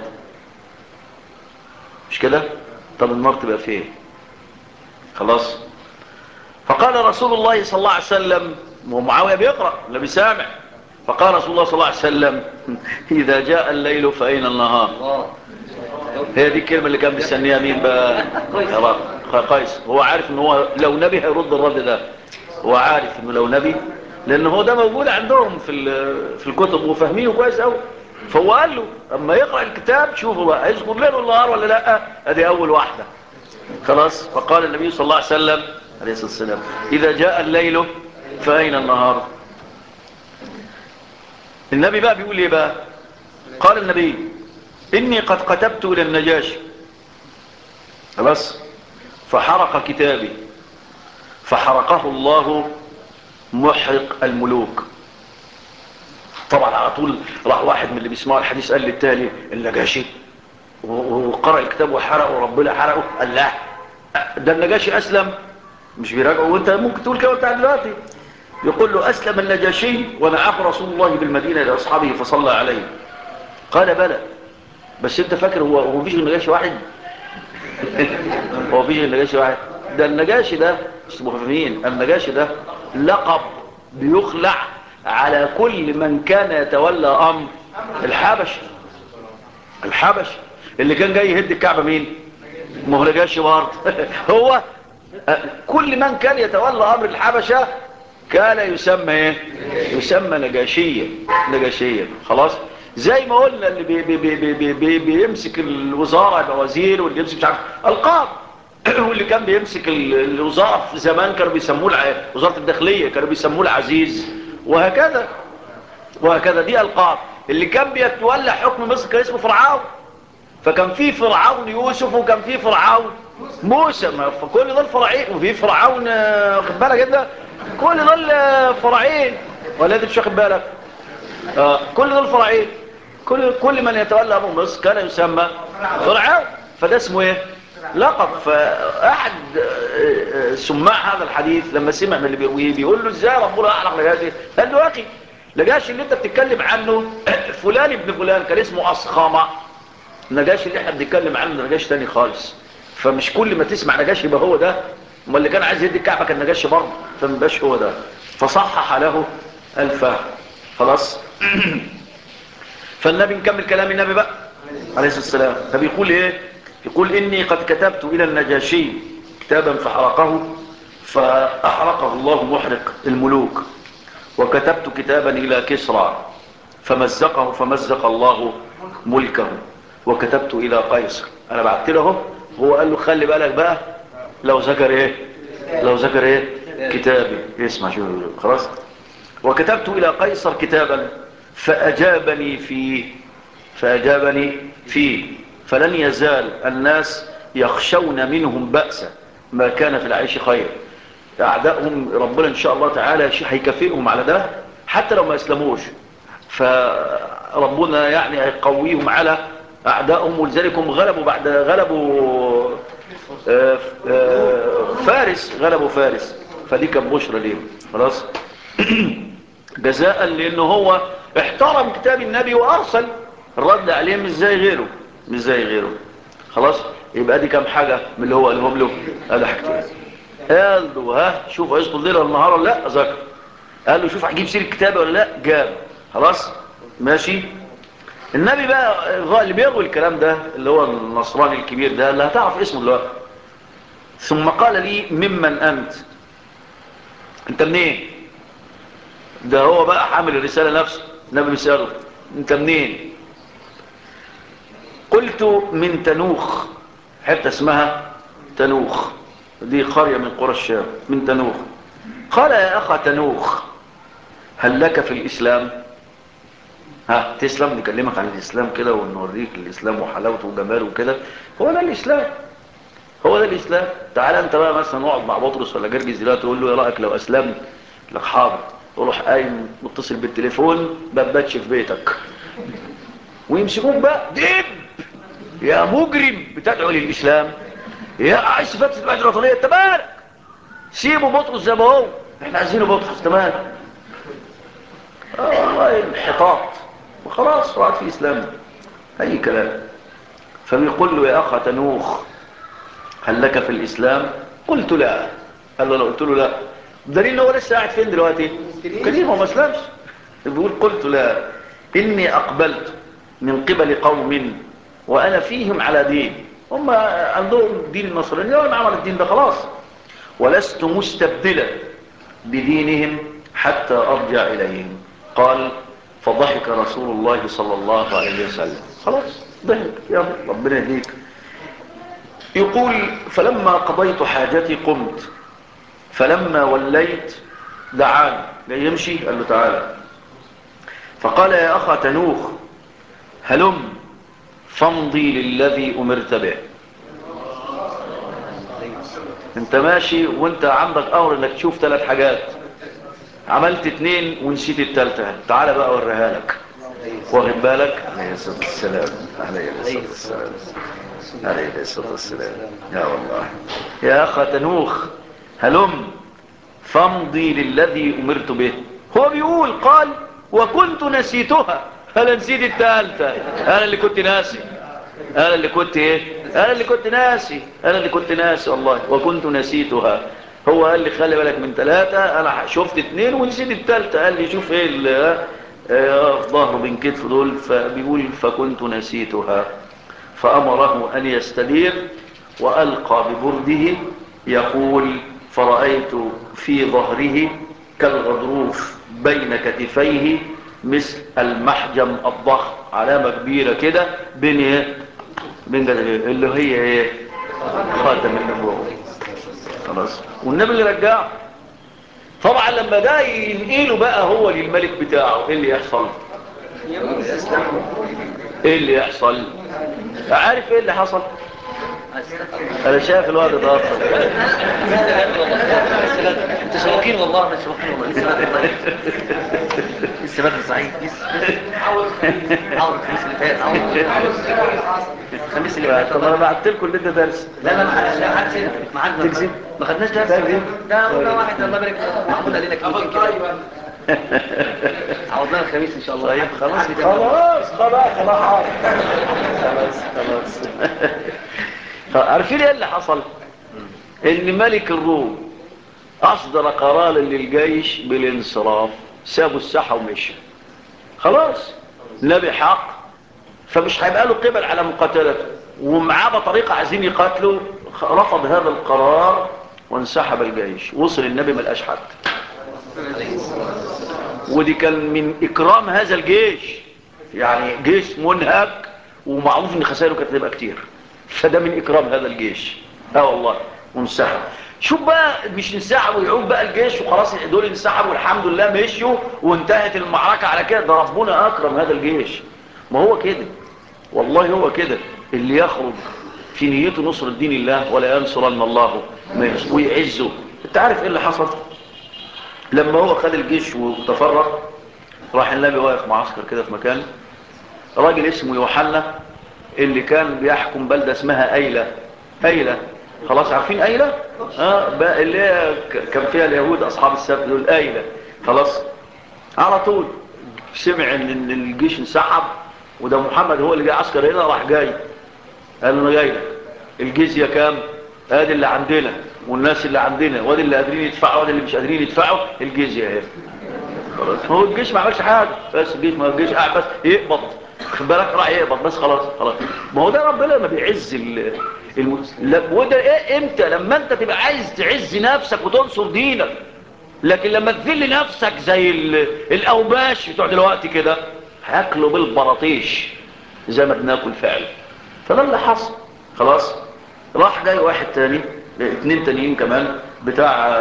A: مش كده؟ طب النار تبقى فين؟ خلاص. فقال رسول الله صلى الله عليه وسلم، ومعاوية بيقرأ النبي سامع، فقال رسول الله صلى الله عليه وسلم إذا جاء الليل فأين النهار؟ هي دي الكلمة اللي كان مستنيها مين بقى؟ قيس. هو عارف ان هو لو نبي هيرد الرد ده، هو عارف انه لو نبي، لان هو ده موجود عندهم في في الكتب وفاهمينه كويس قوي. فهو قال له اما يقرأ الكتاب شوفوا بقى هيذكر ليل والنهار ولا لا، ادي اول واحدة خلاص. فقال النبي صلى الله عليه وسلم عليه الصلاة والسلام. إذا جاء الليل فأين النهار؟ النبي بقى بيقول ايه بقى؟ قال النبي إني قد كتبت إلى النجاشي خلاص فحرق كتابي فحرقه الله محرق الملوك. طبعا على طول راح واحد من اللي بيسمعوا الحديث قال للتالي النجاشي وقرأ الكتاب وحرقه وربنا حرقه. قال لا ده النجاشي أسلم مش بيراجعه. وانت ممكن تقول كده بتاع دلوقتي يقول له أسلم النجاشي ونعاه رسول الله بالمدينة لأصحابه فصلى عليه. قال بلى بس انت فاكر هو هو مفيش النجاشي واحد؟ هو مفيش النجاشي واحد. ده النجاشي ده مش مفهمين. النجاشي ده لقب بيخلع على كل من كان يتولى أمر الحبش. الحبش اللي كان جاي يهد الكعبة مين؟ ما هو نجاشي برضه. هو كل من كان يتولى أمر الحبشة كان يسمى ايه؟ يسمى نجاشيا. نجاشيا خلاص. زي ما قلنا اللي بي بي بي بي بي بيمسك الوزارة يبقى وزير واللي يمسك مش عارف القاب. واللي كان بيمسك الوزارة في زمان كانوا بيسموه وزارة الداخلية كانوا بيسموه العزيز وهكذا وهكذا. دي القاب. اللي كان بيتولى حكم مصر كان اسمه فرعون. فكان في فرعون يوسف وكان في فرعون موسى. فكل دول فرعين. وفي فرعون واخد بالك كده كل دول فرعين ولا انت مش واخد بالك؟ آه كل دول فرعين. كل كل من يتولى امر مصر كان يسمى فرعون. فده اسمه ايه؟ لقب. فاحد سماع هذا الحديث لما سمع من اللي بيقول بيقول له ازاي ربنا اعلق نجاشي؟ قال له يا اخي نجاشي اللي انت بتتكلم عنه فلان ابن فلان كان اسمه اصخامه. نجاشي اللي احنا بنتكلم عنه نجاشي تاني خالص. فمش كل ما تسمع نجاشي يبقى هو ده. ما اللي كان عايز يدي الكعبه كان نجاشي برضه فما بقاش هو ده. فصحح له الفهم خلاص. فالنبي نكمل كلام النبي بقى عليه الصلاه والسلام. فبيقول ايه؟ يقول اني قد كتبت الى النجاشي كتابا فحرقه فاحرقه الله محرق الملوك وكتبت كتابا الى كسرى فمزقه فمزق الله ملكه وكتبت الى قيصر. انا بعت له هو قال له خلي بالك بقى لو ذكر ايه لو ذكر ايه كتابي اسمع شو خلاص. وكتبت الى قيصر كتابا فاجابني فيه فاجابني فيه فلن يزال الناس يخشون منهم بأسا ما كان في العيش خير. اعدائهم ربنا ان شاء الله تعالى هيكافئهم على ده حتى لو ما اسلموش. فربنا يعني هيقويهم على اعدائهم. ولذلك هم غلبوا بعد غلبوا آآ آآ فارس غلبوا فارس. فدي كان بشرى ليهم خلاص. جزاء لانه هو احترم كتاب النبي وارسل الرد عليه مش زي غيره مش زي غيره خلاص. يبقى دي كام حاجة من اللي هو قالهم له؟ قال حاجتين. قال له ها شوف هيسطل ليلة النهار ولا لا؟ ذكر. قال له شوف هجيب سير الكتاب ولا لا؟ جاب. خلاص ماشي. النبي بقى اللي بيروي الكلام ده اللي هو النصراني الكبير ده اللي هتعرف اسمه دلوقتي. ثم قال لي ممن انت؟ انت منين؟ ده هو بقى حامل الرسالة نفسه. النبي بيسأله انت منين؟ قلت من تنوخ حتى اسمها تنوخ. دي قرية من قرى الشام من تنوخ. قال يا أخا تنوخ هل لك في الإسلام؟ ها تسلم نكلمك عن الإسلام كده ونوريك الإسلام وحلاوته وجماله وكده. هو ده الإسلام. هو ده الإسلام. تعال أنت بقى مثلا نقعد مع بطرس ولا جرجس دلوقتي تقول له ايه رأيك لو أسلمت؟ لك حاضر. وروح قايم متصل بالتليفون بباتش في بيتك ويمسكوك بقى دب يا مجرم بتدعو للإسلام يا عايز تفتح الواحد الوطنية. انت مالك؟ سيبه بطرس زي ما هو. احنا عايزينه بطرس. انت مالك؟ اه والله انحطاط وخلاص وقعد في اسلام اي كلام. فبيقول له يا اخ تنوخ هل لك في الاسلام؟ قلت لا. قال له لو قلت له لا دليل ان هو لسه قاعد فين دلوقتي؟ كريم هو ما اسلمش. بيقول قلت لا اني اقبلت من قبل قوم وانا فيهم على دين. هم عندهم دين النصرانية وانا عمل الدين ده خلاص. ولست مستبدلا بدينهم حتى ارجع اليهم. قال فضحك رسول الله صلى الله عليه وسلم. خلاص ضحك يا ربنا يهديك. يقول فلما قضيت حاجتي قمت فلما وليت دعاني، جاي يمشي قال له تعالى، فقال يا أخا تنوخ هلم فامضي للذي أمرت به. انت ماشي وانت عندك امر انك تشوف ثلاث حاجات، عملت اتنين ونسيت التالتة، تعالى بقى اوريها لك. واخد بالك؟ عليه الصلاة والسلام، عليه الصلاة والسلام، عليه الصلاة والسلام. يا والله يا أخا تنوخ هلم فامضي للذي أمرت به. هو بيقول قال وكنت نسيتها، أنا نسيت التالتة، أنا اللي كنت ناسي، أنا اللي كنت إيه، أنا اللي كنت ناسي، أنا اللي كنت ناسي والله، وكنت نسيتها. هو قال لي خلي بالك من ثلاثة، أنا شفت اثنين ونسيت الثالثة. قال لي شوف إيه اللي في ظهره بين كتف دول، فبيقول فكنت نسيتها. فأمره أن يستدير وألقى ببرده يقول فرأيت في ظهره كالغضروف بين كتفيه مثل المحجم الضخم، علامة كبيرة كده بين ايه، بين اللي هي ايه، خاتم النبوة. خلاص، والنبي اللي رجعه. طبعا لما ده ينقله بقى هو للملك بتاعه، ايه اللي يحصل؟ ايه اللي يحصل؟ عارف ايه اللي حصل؟ انا شايف الوقت ده اصلا
B: انت شوقين والله، انا شوقين والله. السبب صحيح. عاوز عاوز الخميس اللي فات، عاوز الخميس اللي فات.
A: طب انا بعت لكم اللي انت دارس.
B: لا لا ما حدش معانا،
A: تكذب،
B: ما خدناش درس. ده قلنا واحد الله يبارك له محمود قال لنا كلمتين كده. عوضنا الخميس ان شاء الله.
A: طيب خلاص خلاص خلاص خلاص خلاص خلاص. عارفين ايه اللي حصل؟ ان ملك الروم اصدر قرارا للجيش بالانصراف، سابوا الساحه ومشوا. خلاص نبي حق، فمش هيبقى له قبل على مقاتلته، ومعاه بطريقه عايزين يقاتلوا. رفض هذا القرار وانسحب الجيش. وصل النبي ما لقاش حد. ودي كان من اكرام هذا الجيش، يعني جيش منهك ومعروف ان خسائره كانت تبقى كتير، فده من اكرام هذا الجيش. اه والله. وانسحب. شوف بقى، مش انسحب ويعود بقى الجيش وخلاص، دول انسحبوا والحمد لله مشيوا وانتهت المعركة على كده. ده ربنا اكرم هذا الجيش. ما هو كده والله، هو كده اللي يخرج في نيته نصر الدين الله ولا ينصرن الله ويعزه. انت عارف ايه اللي حصل لما هو خد الجيش وتفرق؟ راح النبي واقف معسكر كده في مكان، راجل اسمه يوحنا اللي كان بيحكم بلدة اسمها ايلة. ايلة، خلاص عارفين ايلة؟ اه بقى اللي هي كان فيها اليهود اصحاب السبت دول، ايلة. خلاص، على طول سمع ان الجيش انسحب وده محمد هو اللي جاي عسكر هنا، راح جاي قال له انا جاي لك، الجزية كام؟ ادي اللي عندنا والناس اللي عندنا، وادي اللي قادرين يدفعوا وادي اللي مش قادرين يدفعوا، الجزية اهي. خلاص، هو الجيش ما عملش حاجه، بس الجيش ما الجيش قاعد بس يقبض، خد بالك، راح يقبض بس. خلاص خلاص. ما هو ده ربنا ما بيعز ال الم... وده ايه امتى؟ لما انت تبقى عايز تعز نفسك وتنصر دينك. لكن لما تذل نفسك زي ال... الاوباش بتوع دلوقتي كده، هياكلوا بالبراطيش زي ما بناكل فعلا. فده اللي حصل. خلاص، راح جاي واحد تاني، اتنين تانيين كمان بتاع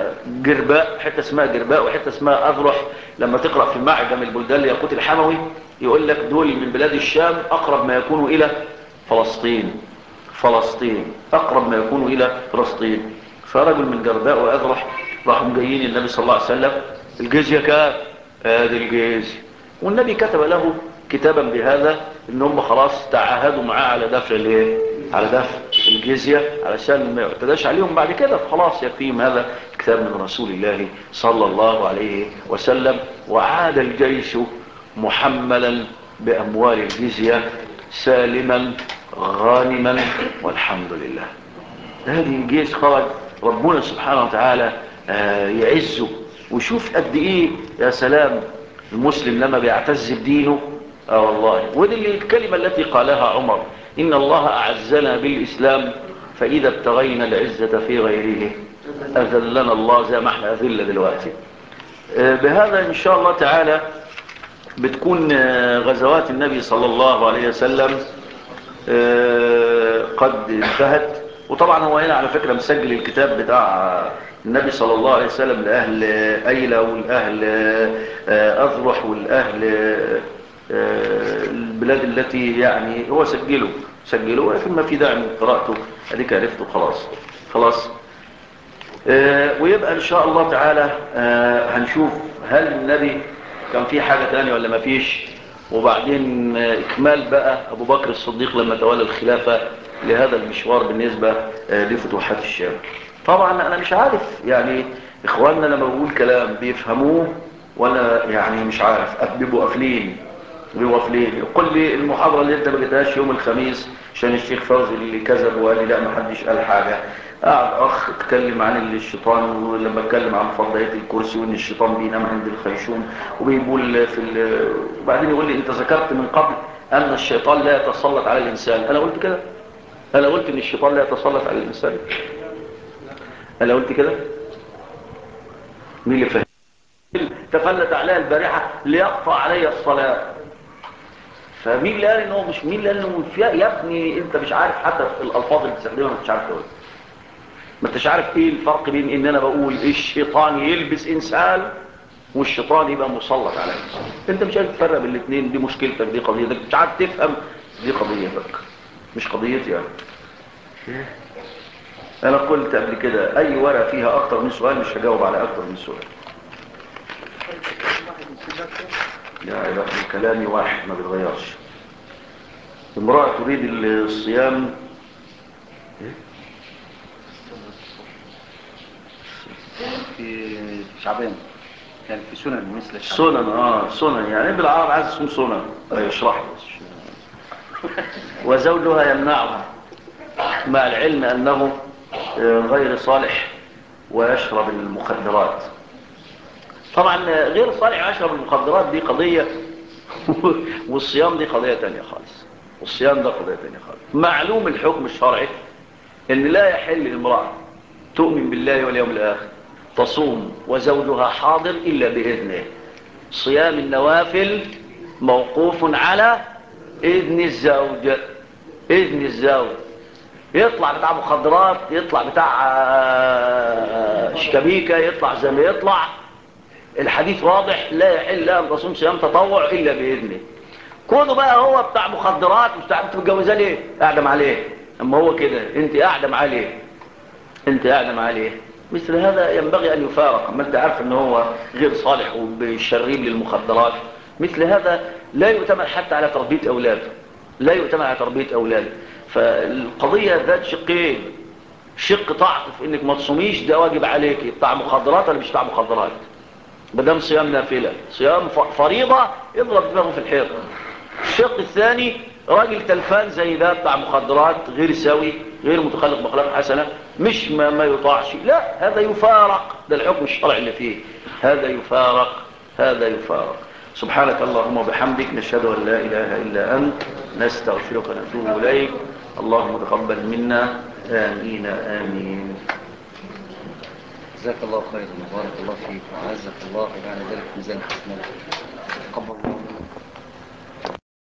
A: جرباء، حته اسمها جرباء وحته اسمها اذرح. لما تقرا في معجم البلدان لياقوت الحموي يقول لك دول من بلاد الشام، اقرب ما يكونوا الى فلسطين. فلسطين اقرب ما يكونوا الى فلسطين. فرجل من جرباء واذرح راحوا جايين النبي صلى الله عليه وسلم، الجزيه كام؟ ادي الجزيه. والنبي كتب له كتابا بهذا ان هم خلاص تعاهدوا معاه على دفع الايه، على دفع الجزيه، علشان ما يعتداش عليهم بعد كده. خلاص يكفيهم هذا الكتاب من رسول الله صلى الله عليه وسلم. وعاد الجيش محملا باموال الجزيه سالما غانما والحمد لله. هذه الجيش خرج ربنا سبحانه وتعالى يعزه. وشوف قد ايه يا سلام المسلم لما بيعتز بدينه. اه والله. ودي الكلمة التي قالها عمر، ان الله اعزنا بالاسلام فاذا ابتغينا العزة في غيره اذلنا الله، زي ما احنا اذل دلوقتي. بهذا ان شاء الله تعالى بتكون غزوات النبي صلى الله عليه وسلم قد انتهت. وطبعا هو هنا على فكرة مسجل الكتاب بتاع النبي صلى الله عليه وسلم لأهل أيلة والأهل أذرح والأهل البلاد التي يعني هو سجله سجله ولكن ما في داعي من قراءته، أديك عرفته خلاص خلاص. ويبقى إن شاء الله تعالى هنشوف هل النبي كان في حاجة تانية ولا ما فيش، وبعدين إكمال بقى أبو بكر الصديق لما تولى الخلافة لهذا المشوار بالنسبة لفتوحات الشام. طبعا أنا مش عارف يعني إخواننا لما بقول كلام بيفهموه ولا يعني مش عارف، بيبقوا قافلين بيبقوا قافلين. يقول لي المحاضرة اللي أنت ما جيتهاش يوم الخميس عشان الشيخ فوزي اللي كذب وقال لي لا ما حدش قال حاجة. قاعد أخ اتكلم عن الشيطان، ولما اتكلم عن فضائية الكرسي وإن الشيطان بينام عند الخيشوم وبيقول في ال... وبعدين يقول لي أنت ذكرت من قبل أن الشيطان لا يتسلط على الإنسان. أنا قلت كده؟ أنا قلت إن الشيطان لا يتسلط على الإنسان؟ أنا قلت كده؟ مين اللي فهم؟ تفلت عليها البارحة ليقطع علي الصلاة. فمين اللي قال إنه مش مين اللي قال إنه فيها؟ يا ابني أنت مش عارف حتى الألفاظ اللي بتستخدمها مش عارف تقول. ما انتش عارف ايه الفرق بين ان انا بقول الشيطان يلبس انسان والشيطان يبقى مسلط على انسان. انت مش عارف تفرق بين الاثنين. دي مشكلتك، دي قضيتك، مش عارف تفهم. دي قضيتك مش قضيتي يعني. انا قلت قبل كده اي ورقه فيها اكتر من سؤال مش هجاوب على اكتر من سؤال. يا الهي كلامي واحد ما بيتغيرش. امراه تريد الصيام
B: في شعبان كان في سنن مثل
A: سنن. اه سنن يعني بالعرب عايز اسم سنن يشرح وزوجها يمنعها مع العلم انه غير صالح ويشرب المخدرات. طبعا غير صالح ويشرب المخدرات دي قضية والصيام دي قضية تانية خالص. والصيام ده قضية تانية خالص. معلوم الحكم الشرعي ان لا يحل للمرأة تؤمن بالله واليوم الاخر تصوم وزوجها حاضر الا باذنه. صيام النوافل موقوف على اذن الزوج. اذن الزوج. يطلع بتاع مخدرات، يطلع بتاع شكبيكة، يطلع زي ما يطلع، الحديث واضح لا يحل لها ان تصوم صيام تطوع الا باذنه. كونه بقى هو بتاع مخدرات مش بتاع متجوزاه ليه؟ اعدم عليه. اما هو كده انت اعدم عليه. انت اعدم عليه. مثل هذا ينبغي ان يفارق. اما انت عارف ان هو غير صالح وبيشرب للمخدرات، مثل هذا لا يؤتمن حتى على تربيه اولاده. لا يؤتمن على تربيه اولاده. فالقضيه ذات شقين. شق تعطف انك ما تصوميش ده واجب عليك، بتاع مخدرات ولا مش بتاع مخدرات. بدام صيام نافله. صيام فريضه يضرب دماغه في الحيط. الشق الثاني راجل تلفان زي ده بتاع مخدرات غير سوي غير متخلق بأخلاق حسنة مش ما, ما يطاعش. لا هذا يفارق. ده الحكم الشرعي اللي فيه. هذا يفارق. هذا يفارق. سبحانك اللهم وبحمدك نشهد أن لا إله إلا أنت نستغفرك ونتوب إليك. اللهم تقبل منا. آمين آمين.
B: جزاك الله خيرا وبارك الله فيك وعزك الله وجعل ذلك ميزان حسناتك. تقبل الله.